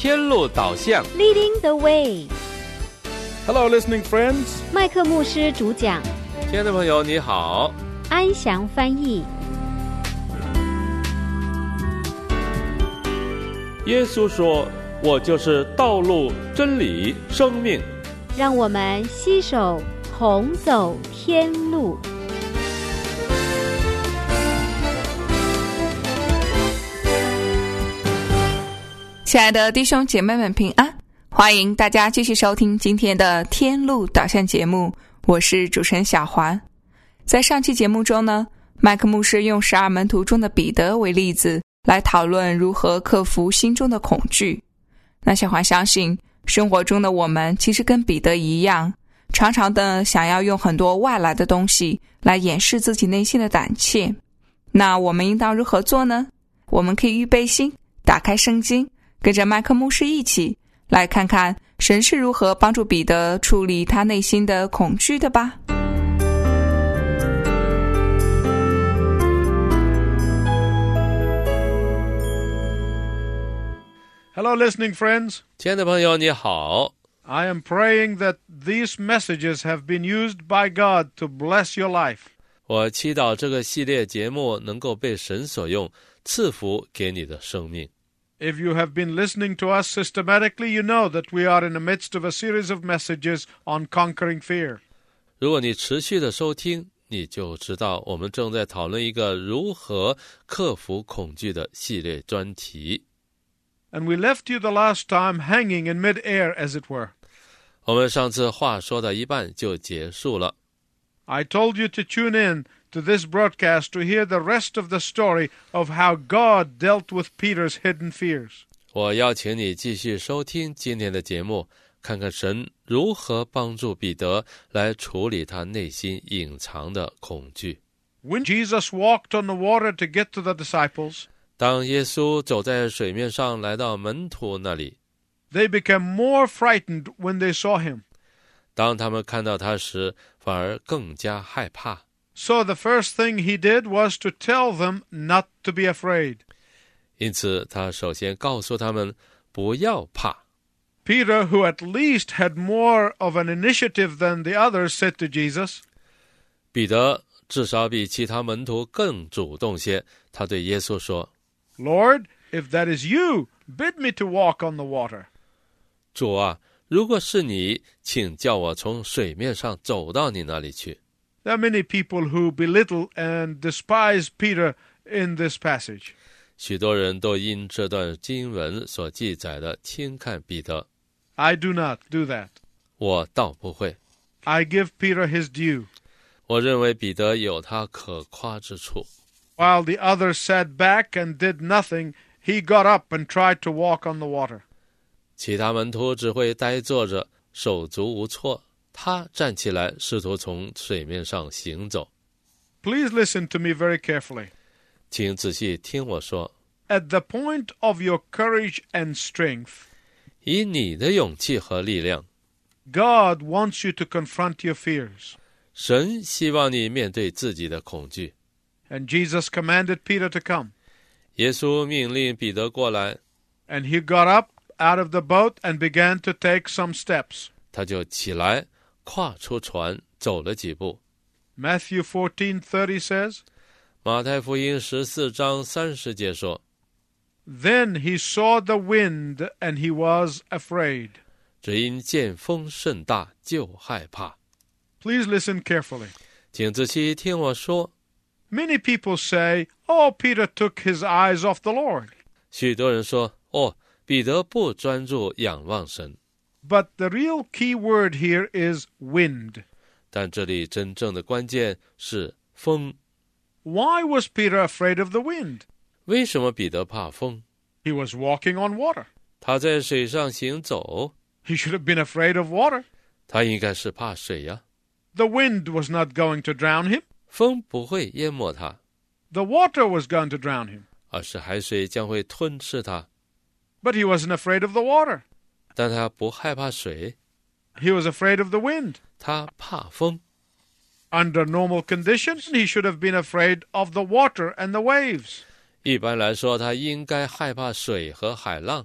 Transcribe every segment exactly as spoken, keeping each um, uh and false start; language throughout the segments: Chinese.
天路导向 Leading the way. Hello, listening friends. 麦克牧师主讲， 亲爱的朋友你好， 安祥翻译。 耶稣说，我就是道路、真理、生命。 让我们携手同走天路。 亲爱的弟兄姐妹们平安，欢迎大家继续收听今天的天路导向节目，我是主持人小环。在上期节目中呢，麦克牧师用十二门徒中的彼得为例子来讨论如何克服心中的恐惧。那小环相信生活中的我们其实跟彼得一样，常常的想要用很多外来的东西来掩饰自己内心的胆怯。那我们应当如何做呢？我们可以预备心，打开圣经，跟着麦克牧师一起来看看神是如何帮助彼得处理他内心的恐惧的吧。 Hello, listening friends. 亲爱的朋友你好， I am praying that these messages have been used by God to bless your life. 我祈祷这个系列节目能够被神所用，赐福给你的生命。 If you have been listening to us systematically, you know that we are in the midst of a series of messages on conquering fear. 如果你持续的收听，你就知道我们正在讨论一个如何克服恐惧的系列专题。 And we left you the last time hanging in mid-air, as it were. 我们上次话说到一半就结束了。 I told you to tune in to this broadcast to hear the rest of the story of how God dealt with Peter's hidden fears. 我邀请你继续收听今天的节目，看看神如何帮助彼得来处理他内心隐藏的恐惧。 When Jesus walked on the water to get to the disciples, 当耶稣走在水面上来到门徒那里， they became more frightened when they saw him. 当他们看到他时，反而更加害怕。 So the first thing he did was to tell them not to be afraid. 因此他首先告诉他们不要怕。 Peter, who at least had more of an initiative than the others, said to Jesus, 彼得至少比其他门徒更主动些，他对耶稣说， Lord, if that is you, bid me to walk on the water. 主啊，如果是你，请叫我从水面上走到你那里去。 There are many people who belittle and despise Peter in this passage. 许多人都因这段经文所记载的轻看彼得， I do not do that. 我倒不会。 I give Peter his due. 我认为彼得有他可夸之处。 While the others sat back and did nothing, he got up and tried to walk on the water. 其他门徒只会呆坐着，手足无措，他站起来，试图从水面上行走。 Please listen to me very carefully. 请仔细听我说， At the point of your courage and strength, 以你的勇气和力量， God wants you to confront your fears. 神希望你面对自己的恐惧。 And Jesus commanded Peter to come. 耶稣命令彼得过来， And he got up out of the boat and began to take some steps. 他就起来，跨出船，走了几步。 Matthew fourteen thirty says, 马太福音十四章三十节说， Then he saw the wind and he was afraid. 只因见风甚大，就害怕。 Please listen carefully. 请仔细听我说， Many people say, oh, Peter took his eyes off the Lord. 许多人说，哦，彼得不专注仰望神。 But the real key word here is wind. 但这里真正的关键是风。 Why was Peter afraid of the wind? 为什么彼得怕风？ He was walking on water. 他在水上行走， He should have been afraid of water. 他应该是怕水呀。 The wind was not going to drown him. 风不会淹没他， The water was going to drown him. 而是海水将会吞噬他。 But he wasn't afraid of the water. 但他不害怕水， He was afraid of the wind. 他怕风。 Under normal conditions, he should have been afraid of the water and the waves. 一般来说，他应该害怕水和海浪。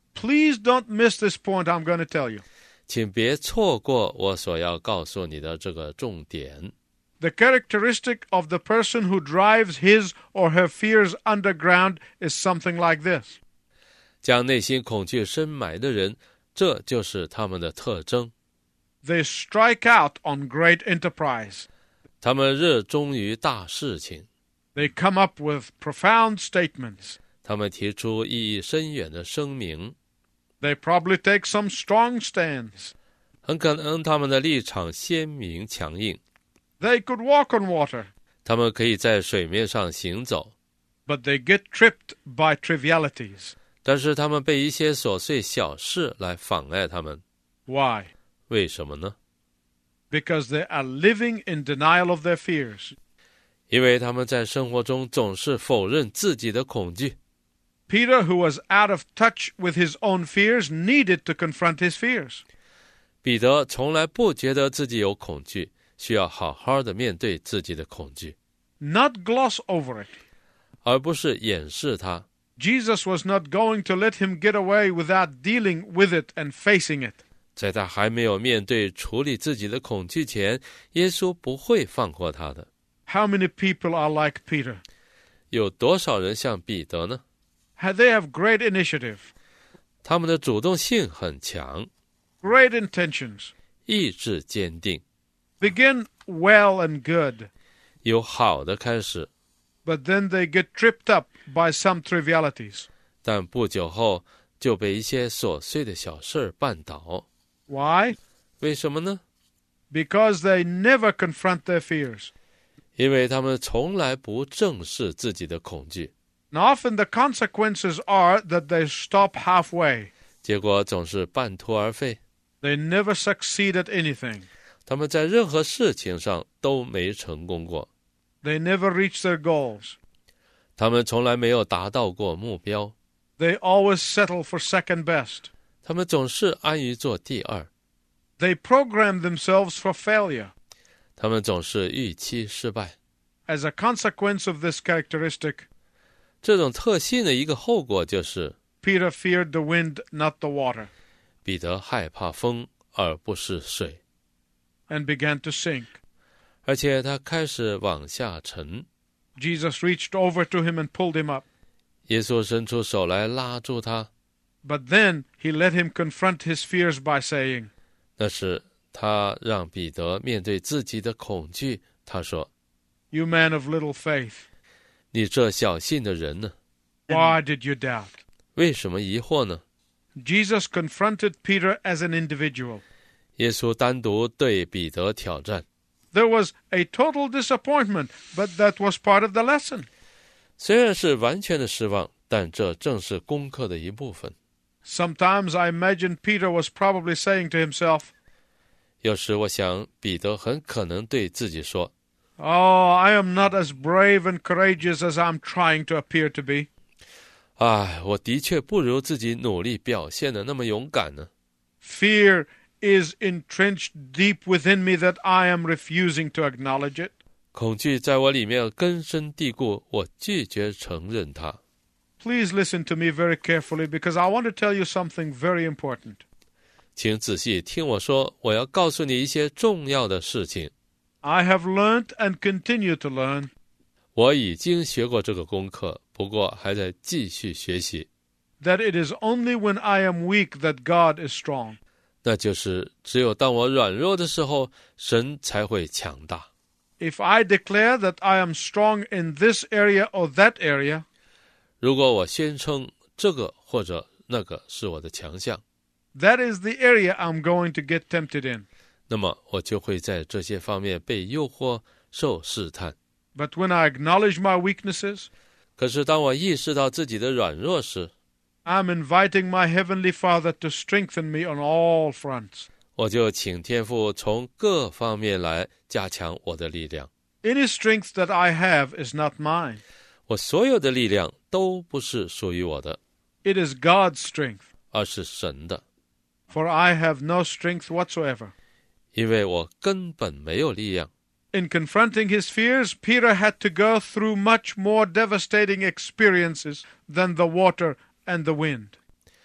Please don't miss this point I'm going to tell you. 请别错过我所要告诉你的这个重点。 The characteristic of the person who drives his or her fears underground is something like this. 将内心恐惧深埋的人，这就是他们的特征。 They strike out on great enterprise. 他们热衷于大事情。 They come up with profound statements. 他们提出意义深远的声明。 They probably take some strong stands. 很可能他们的立场鲜明强硬。 They could walk on water. 他们可以在水面上行走。 But they get tripped by trivialities. 但是他们被一些琐碎小事来妨碍他们。 Why? 为什么呢？ Because they are living in denial of their fears. 因为他们在生活中总是否认自己的恐惧。 Peter, who was out of touch with his own fears, needed to confront his fears. 彼得从来不觉得自己有恐惧，需要好好的面对自己的恐惧， Not gloss over it. 而不是掩饰它。 Jesus was not going to let him get away without dealing with it and facing it. 在他还没有面对处理自己的恐惧前，耶稣不会放过他的。 How many people are like Peter? 有多少人像彼得呢？ They have great initiative, 他们的主动性很强， great intentions, 意志坚定， begin well and good, 有好的开始， but then they get tripped up by some trivialities. 但不久后就被一些琐碎的小事绊倒。 Why? 为什么呢？ Because they never confront their fears. 因为他们从来不正视自己的恐惧。 Now, often the consequences are that they stop halfway. 结果总是半途而废。 They never succeed at anything. 他们在任何事情上都没成功过。 They never reach their goals. 他们从来没有达到过目标。 They always settle for second best. 他们总是安于做第二。 They program themselves for failure. 他们总是预期失败。 As a consequence of this characteristic, 这种特性的一个后果就是， Peter feared the wind, not the water, 彼得害怕风而不是水， and began to sink. 而且他开始往下沉。 Jesus reached over to him and pulled him up. 耶稣伸出手来拉住他， But then he let him confront his fears by saying, 那是他让彼得面对自己的恐惧。他说： You man of little faith, 你这小信的人呢？ why did you doubt? 为什么疑惑呢？ Jesus confronted Peter as an individual. 耶稣单独对彼得挑战。 There was a total disappointment, but that was part of the lesson. 虽然是完全的失望，但这正是功课的一部分。 Sometimes I imagine Peter was probably saying to himself, 有时我想，彼得很可能对自己说： Oh, I am not as brave and courageous as I'm trying to appear to be. 唉，我的确不如自己努力表现的那么勇敢呢。 Fear is entrenched deep within me that I am refusing to acknowledge it. 恐惧在我里面根深蒂固，我拒绝承认它。 Please listen to me very carefully because I want to tell you something very important. 请仔细听我说，我要告诉你一些重要的事情。 I have learned and continue to learn. 我已经学过这个功课，不过还在继续学习。 That it is only when I am weak that God is strong. 那就是只有当我软弱的时候，神才会强大。 If I declare that I am strong in this area or that area, 如果我宣称这个或者那个是我的强项， that is the area I'm going to get tempted in. 那么我就会在这些方面被诱惑、受试探。 But when I acknowledge my weaknesses, 可是当我意识到自己的软弱时， I'm inviting my Heavenly Father to strengthen me on all fronts. 我就请天父从各方面来加强我的力量。 Any strength that I have is not mine. 我所有的力量都不是属于我的， It is God's strength. 而是神的。 For I have no strength whatsoever. 因为我根本没有力量。 In confronting his fears, Peter had to go through much more devastating experiences than the water and the wind.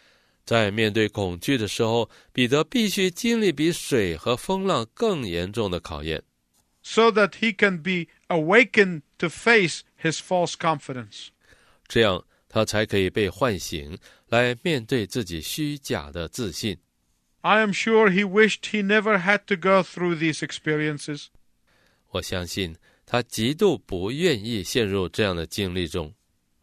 在面对恐惧的时候，彼得必须经历比水和风浪更严重的考验， so that he can be awakened to face his false confidence. 这样他才可以被唤醒，来面对自己虚假的自信。 I am sure he wished he never had to go through these experiences. 我相信他极度不愿意陷入这样的经历中。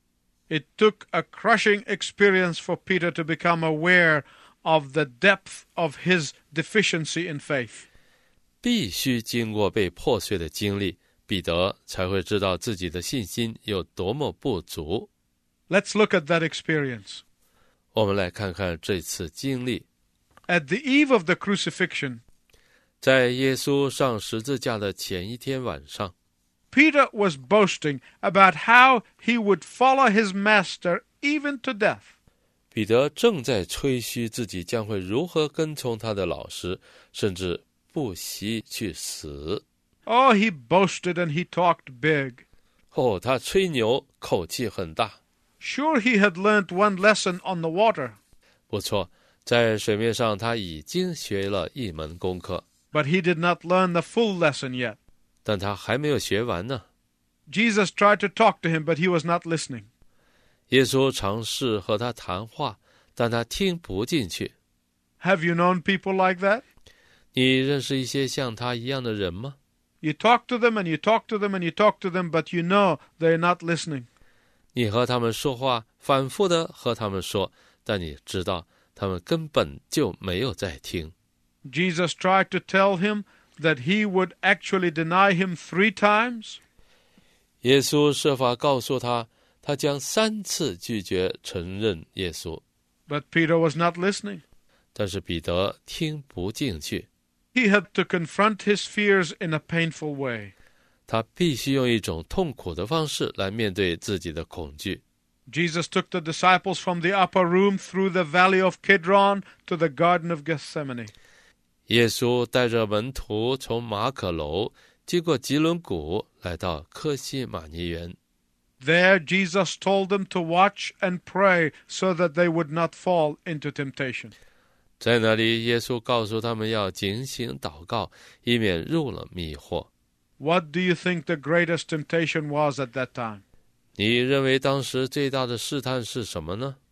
It took a crushing experience for Peter to become aware of the depth of his deficiency in faith. 必须经过被破碎的经历，彼得才会知道自己的信心有多么不足。 Let's look at that experience. 我们来看看这次经历。 At the eve of the crucifixion, 在耶稣上十字架的前一天晚上， Peter was boasting about how he would follow his master even to death. 彼得正在吹嘘自己将会如何跟从他的老师，甚至不惜去死。 Oh, he boasted and he talked big. 哦，他吹牛，口气很大。 Sure, he had learned one lesson on the water, 不错，在水面上他已经学了一门功课， but he did not learn the full lesson yet. 但他还没有学完呢。 Jesus tried to talk to him, but he was not listening. 耶稣尝试和他谈话，但他听不进去。 Have you known people like that? 你认识一些像他一样的人吗？ You talk to them and you talk to them and you talk to them, but you know they're not listening. 你和他们说话，反复的和他们说，但你知道他们根本就没有在听。 Jesus tried to tell him that he would actually deny him three times. 耶稣设法告诉他，他将三次拒绝承认耶稣， But Peter was not listening. 但是彼得听不进去。 He had to confront his fears in a painful way. 他必须用一种痛苦的方式来面对自己的恐惧。 Jesus took the disciples from the upper room through the valley of Kidron to the Garden of Gethsemane. 耶稣带着门徒从马可楼经过吉伦谷，来到科西玛尼园。 There Jesus told them to watch and pray so that they would not fall into temptation. 在那里，耶稣告诉他们要警醒祷告，以免入了迷惑。 What do you think the greatest temptation was at that time? 你认为当时最大的试探是什么呢？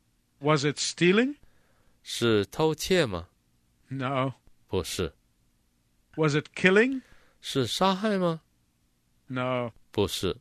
Was it stealing? 是偷窃吗？ No. 不是。 Was it killing? 是杀害吗？ No. 不是。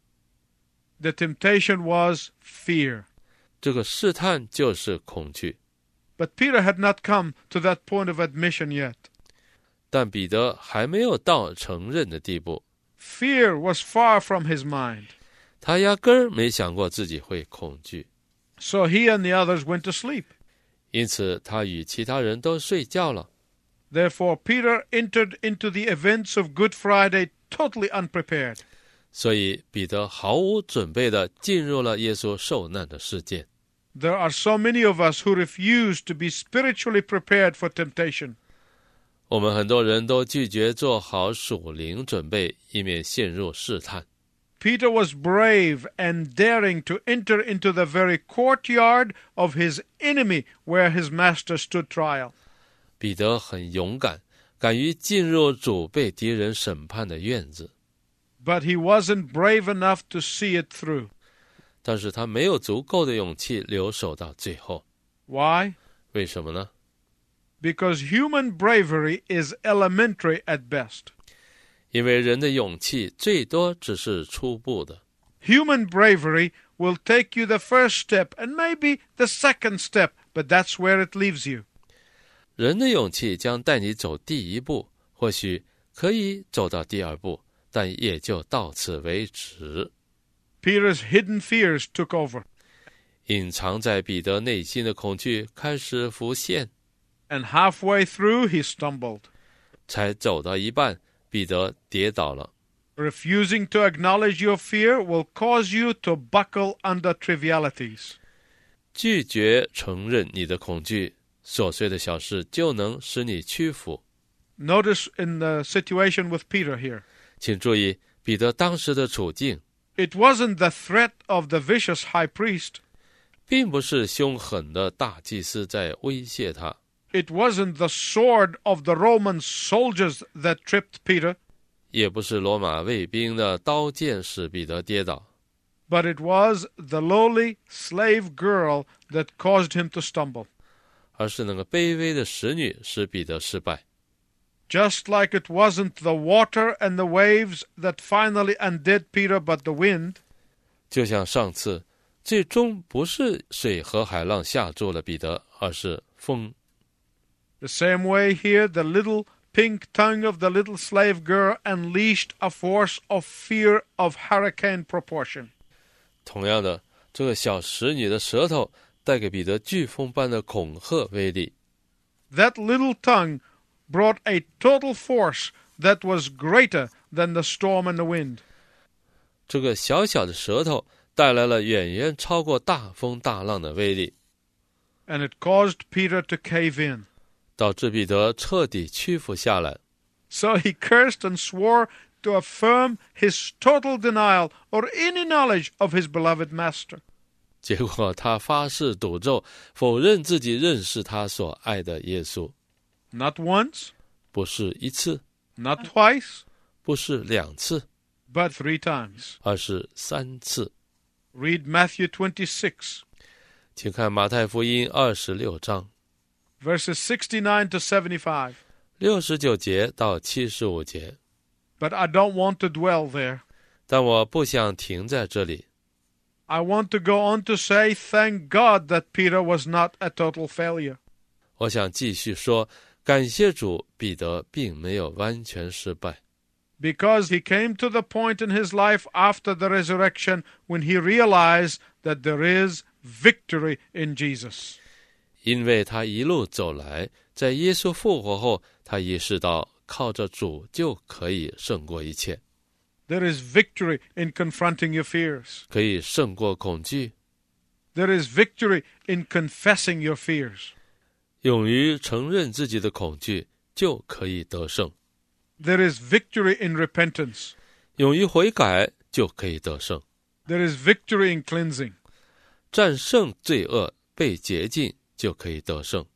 The temptation was fear. 这个试探就是恐惧。 But Peter had not come to that point of admission yet. 但彼得还没有到承认的地步， Fear was far from his mind. 他压根儿没想过自己会恐惧， So he and the others went to sleep. 因此他与其他人都睡觉了。 Therefore, Peter entered into the events of Good Friday totally unprepared. 所以彼得毫无准备地进入了耶稣受难的事件。 There are so many of us who refuse to be spiritually prepared for temptation. 我们很多人都拒绝做好属灵准备，以免陷入试探。 Peter was brave and daring to enter into the very courtyard of his enemy where his master stood trial. 彼得很勇敢，敢于进入主被敌人审判的院子， But he wasn't brave enough to see it through. 但是他没有足够的勇气留守到最后。 Why? 为什么呢？ Because human bravery is elementary at best. 因为人的勇气最多只是初步的。 Human bravery will take you the first step and maybe the second step, but that's where it leaves you. 人的勇气将带你走第一步，或许可以走到第二步，但也就到此为止。 Peter's hidden fears took over. 隐藏在彼得内心的恐惧开始浮现， And halfway through, he stumbled. 才走到一半，彼得跌倒了。 Refusing to acknowledge your fear will cause you to buckle under trivialities. 拒绝承认你的恐惧，琐碎的小事就能使你屈服。 Notice in the situation with Peter here. 请注意彼得当时的处境， It wasn't the threat of the vicious high priest. 并不是凶狠的大祭司在威胁他， It wasn't the sword of the Roman soldiers that tripped Peter, 也不是罗马卫兵的刀剑使彼得跌倒， but it was the lowly slave girl that caused him to stumble. 而是那个卑微的使女使彼得失败。 Just like it wasn't the water and the waves that finally undid Peter, but the wind, 就像上次，最终不是水和海浪吓住了彼得，而是风。 the same way here, the little pink tongue of the little slave girl unleashed a force of fear of hurricane proportion. 同样的，这个小使女的舌头带给彼得飓风般的恐吓威力。 That little tongue brought a total force that was greater than the storm and the wind. 这个小小的舌头带来了远远超过大风大浪的威力， And it caused Peter to cave in. 导致彼得彻底屈服下来。 So he cursed and swore to affirm his total denial or any knowledge of his beloved master. 结果他发誓赌咒，否认自己认识他所爱的耶稣。 Not once, 不是一次， not twice, 不是两次， but three times. 而是三次。 Read Matthew twenty-six, 请看马太福音二十六章 verses sixty-nine to seventy-five. 六十九节到七十五节。 But I don't want to dwell there. 但我不想停在这里， I want to go on to say, thank God that Peter was not a total failure. 我想继续说，感谢主，彼得并没有完全失败， Because he came to the point in his life after the resurrection when he realized that there is victory in Jesus. 因为他一路走来，在耶稣复活后，他意识到靠着主就可以胜过一切， There is victory in confronting your fears. 可以胜过恐惧， There is victory in confessing your fears. 勇于承认自己的恐惧，就可以得胜， There is victory in repentance. 勇于悔改，就可以得胜， There is victory in cleansing. 战胜罪恶，被洁净，就可以得胜，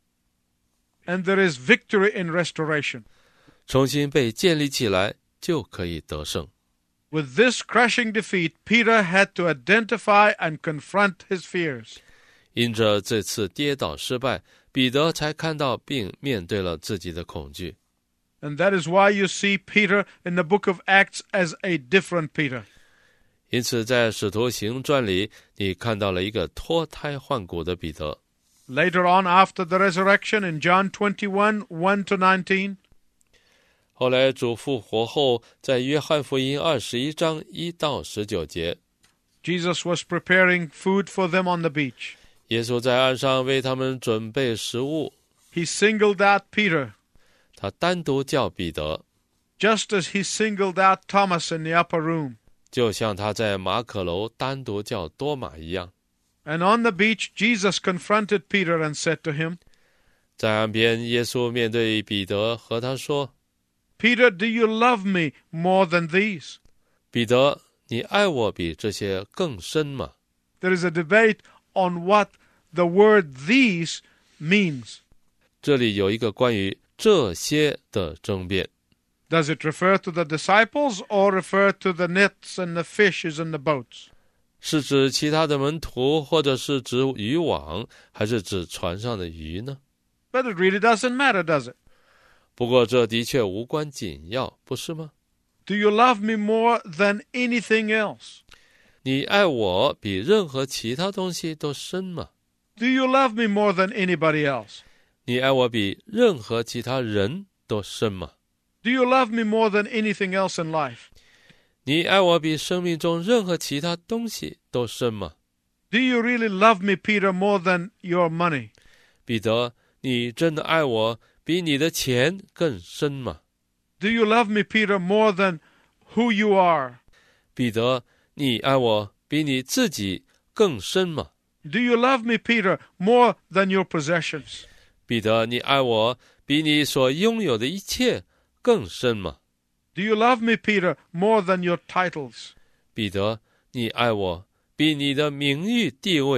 And there is victory in restoration. 重新被建立起来，就可以得胜。 With this crushing defeat, Peter had to identify and confront his fears. 因着这次跌倒失败，彼得才看到并面对了自己的恐惧。 And that is why you see Peter in the book of Acts as a different Peter. 因此在使徒行传里，你看到了一个脱胎换骨的彼得。 Later on, after the resurrection, in John twenty-one, one to nineteen, 后来主复活后，在约翰福音二十一章一到十九节， Jesus was preparing food for them on the beach. 耶稣在岸上为他们准备食物， He singled out Peter, 他单独叫彼得， just as he singled out Thomas in the upper room. 就像他在马可楼单独叫多马一样。 And on the beach, Jesus confronted Peter and said to him, 在岸边，耶稣面对彼得和他说， Peter, do you love me more than these? 彼得，你爱我比这些更深吗？ There is a debate on what the word these means. 这里有一个关于这些的争辩， Does it refer to the disciples or refer to the nets and the fishes and the boats? 是指其他的门徒，或者是指渔网，还是指船上的鱼呢？ But it really doesn't matter, does it? 不过这的确无关紧要，不是吗？ Do you love me more than anything else? 你爱我比任何其他东西都深吗？ Do you love me more than anybody else? 你爱我比任何其他人都深吗？ Do you love me more than anything else in life? 你爱我比生命中任何其他东西都深吗？ Do you really love me, Peter, more than your money? 彼得，你真的爱我比你的钱更深吗？ Do you love me, Peter, more than who you are? 彼得，你爱我比你自己更深吗？ Do you love me, Peter, more than your possessions? 彼得，你爱我比你所拥有的一切更深吗？ Do you love me, Peter, more than your titles? 彼得，你爱我比你的名誉地位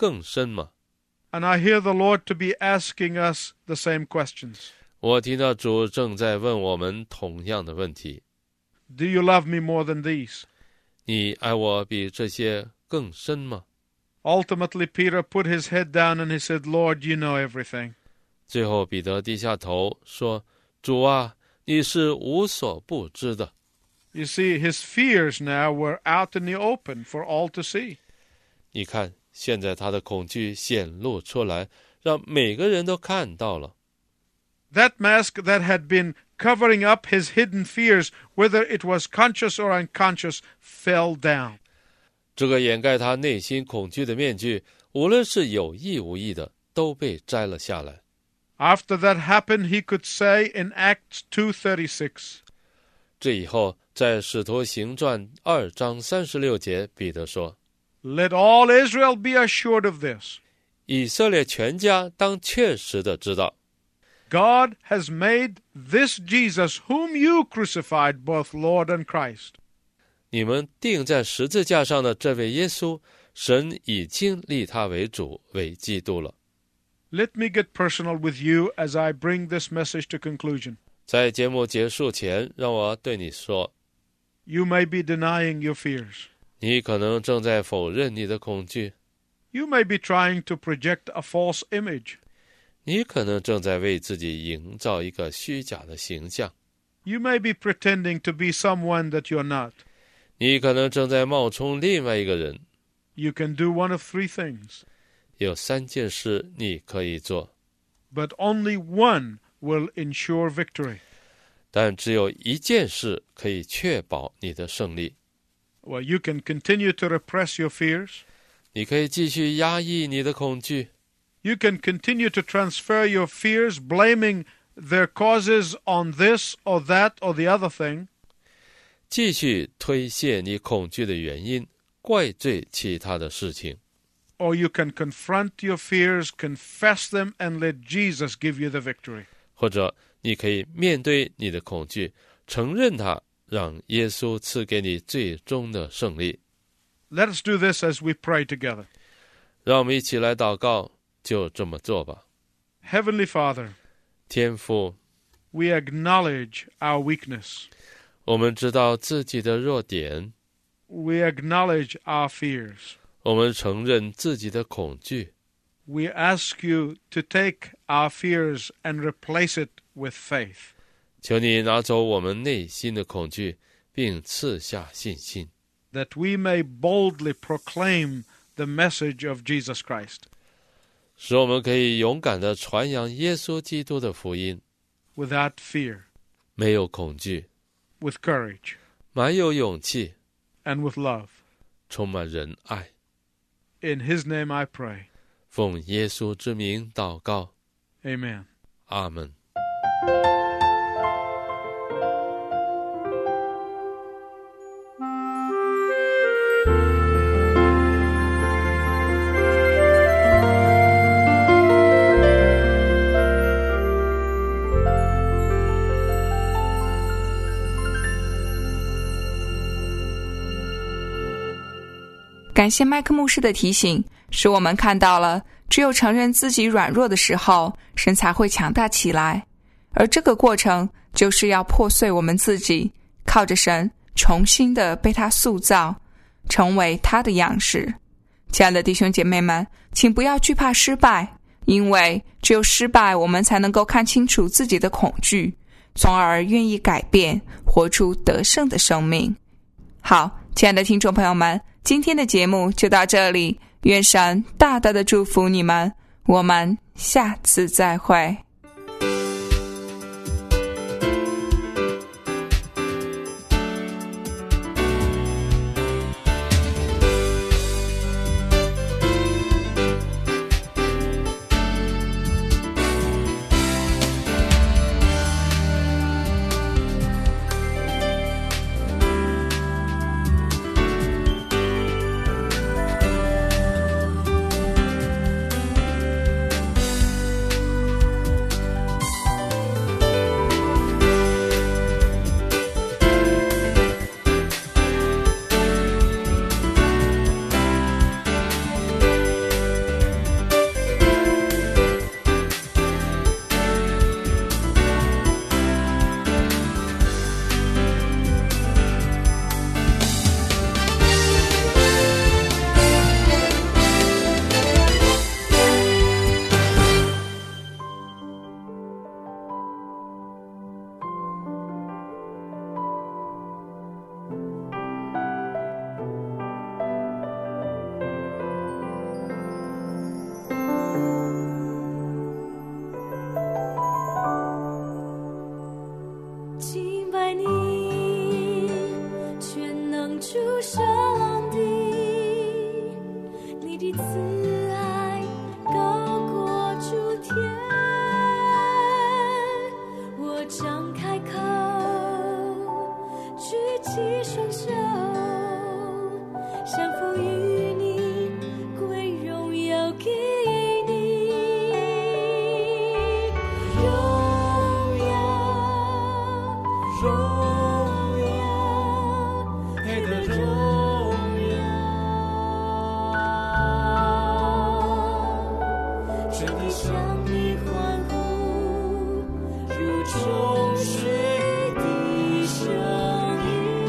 更深吗？ And I hear the Lord to be asking us the same questions. 我听到主正在问我们同样的问题。 Do you love me more than these? 你爱我比这些更深吗？ Ultimately, Peter put his head down and he said, Lord, you know everything. 最后彼得低下头说，主啊，你是无所不知的。 You see, his fears now were out in the open for all to see. 你看，现在他的恐惧显露出来，让每个人都看到了。 That mask that had been covering up his hidden fears, whether it was conscious or unconscious, fell down. 这个掩盖他内心恐惧的面具，无论是有意无意的，都被摘了下来。 After that happened, he could say in Acts two thirty-six, 这以后，在使徒行传二章三十六节，彼得说， Let all Israel be assured of this. 以色列全家当确实的知道， God has made this Jesus, whom you crucified, both Lord and Christ. 你们钉在十字架上的这位耶稣，神已经立他为主，为基督了。 Let me get personal with you as I bring this message to conclusion. 在节目结束前，让我对你说， You may be denying your fears. 你可能正在否认你的恐惧， You may be trying to project a false image. 你可能正在为自己营造一个虚假的形象， You may be pretending to be someone that you're not. 你可能正在冒充另外一个人。 You can do one of three things, 有三件事你可以做， but only one will ensure victory. 但只有一件事可以确保你的胜利。 Well, you can continue to repress your fears. 你可以继续压抑你的恐惧， You can continue to transfer your fears, blaming their causes on this or that or the other thing. 继续推卸你恐惧的原因，怪罪其他的事情。 Or you can confront your fears, confess them, and let Jesus give you the victory. 或者你可以面对你的恐惧，承认它，让耶稣赐给你最终的胜利。 Let us do this as we pray together. 让我们一起来祷告，就这么做吧。 Heavenly Father, 天父， we acknowledge our weakness. 我们知道自己的弱点， We acknowledge our fears. 我们承认自己的恐惧。 We ask you to take our fears and replace it with faith. 求你拿走我们内心的恐惧，并赐下信心， that we may boldly proclaim the message of Jesus Christ. 使我们可以勇敢地传扬耶稣基督的福音， Without fear, 没有恐惧， with courage, 满有勇气， and with love. 充满仁爱。 In his name I pray. 奉耶稣之名祷告， Amen. 阿们。 感谢麦克牧师的提醒，使我们看到了只有承认自己软弱的时候，神才会强大起来。而这个过程就是要破碎我们自己，靠着神重新的被他塑造，成为他的样式。亲爱的弟兄姐妹们，请不要惧怕失败，因为只有失败，我们才能够看清楚自己的恐惧，从而愿意改变，活出得胜的生命。好，亲爱的听众朋友们，今天的节目就到这里，愿神大大的祝福你们，我们下次再会。 全地向你欢呼，如众水的声音。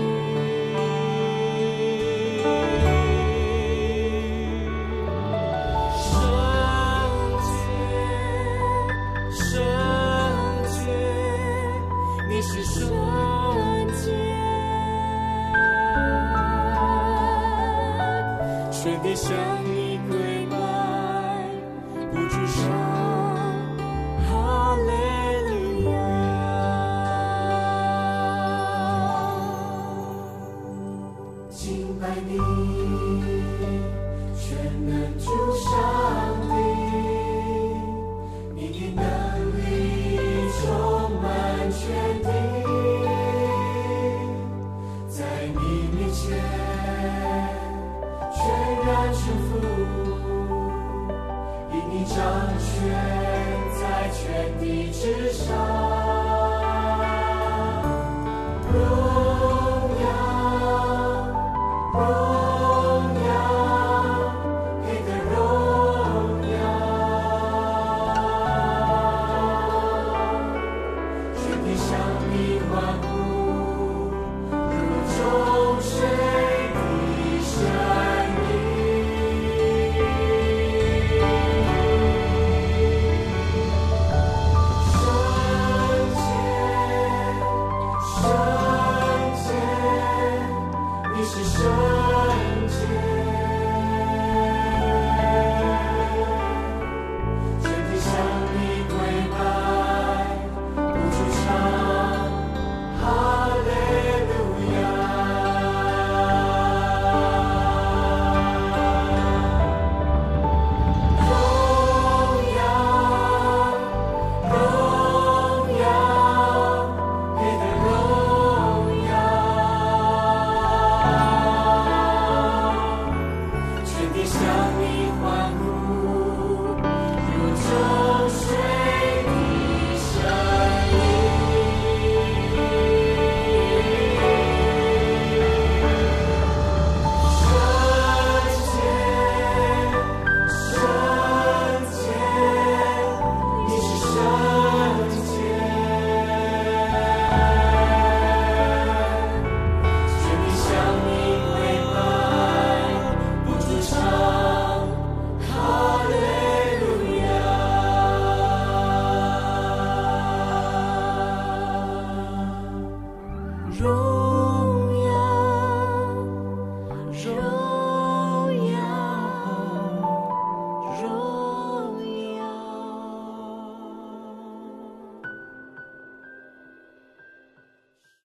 圣洁，圣洁，你是圣洁。全地向你跪拜，不住上哈利路亚。敬拜你，全能主上帝，你的能力充满全地，在你面前全然臣服，因你掌权在全地之上。